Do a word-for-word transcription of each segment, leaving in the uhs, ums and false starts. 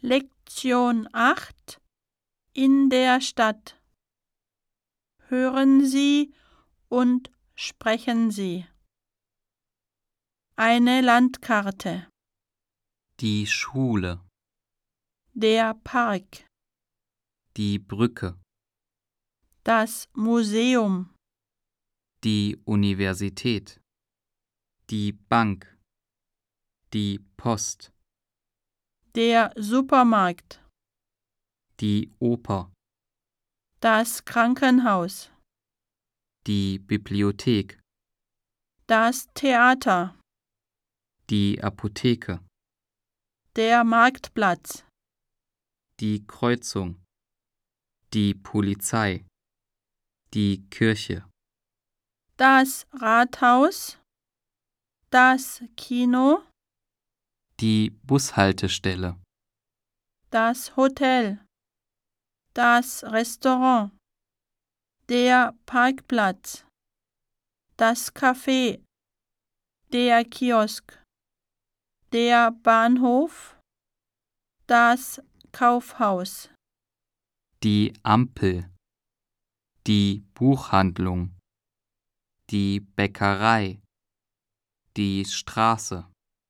Lektion acht in der Stadt. Hören Sie und sprechen Sie. Eine Landkarte. Die Schule, Der Park. die Brücke, Das Museum. die Universität, die Bank, die Post, Der Supermarkt. die Oper, Das Krankenhaus. die Bibliothek, Das Theater. die Apotheke, Der Marktplatz. die Kreuzung, die Polizei, die Kirche, Das Rathaus. Das Kino. die Bushaltestelle, Das Hotel. Das Restaurant. Der Parkplatz. Das Café. Der Kiosk. Der Bahnhof. Das Kaufhaus. die Ampel, die Buchhandlung, die Bäckerei, die Straße.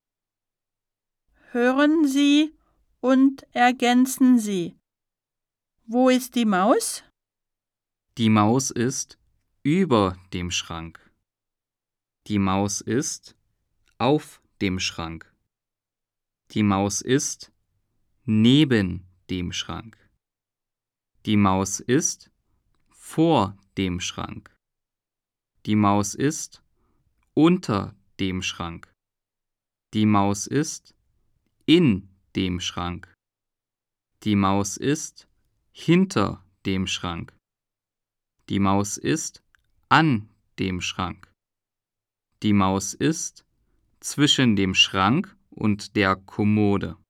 Hören Sie und ergänzen Sie. Wo ist die Maus? Die Maus ist über dem Schrank. Die Maus ist auf dem Schrank. Die Maus ist neben dem Schrank. Die Maus ist vor dem Schrank. Die Maus ist unter dem Schrank. Die Maus ist in dem Schrank. Die Maus ist hinter dem Schrank. Die Maus ist an dem Schrank. Die Maus ist zwischen dem Schrank und der Kommode.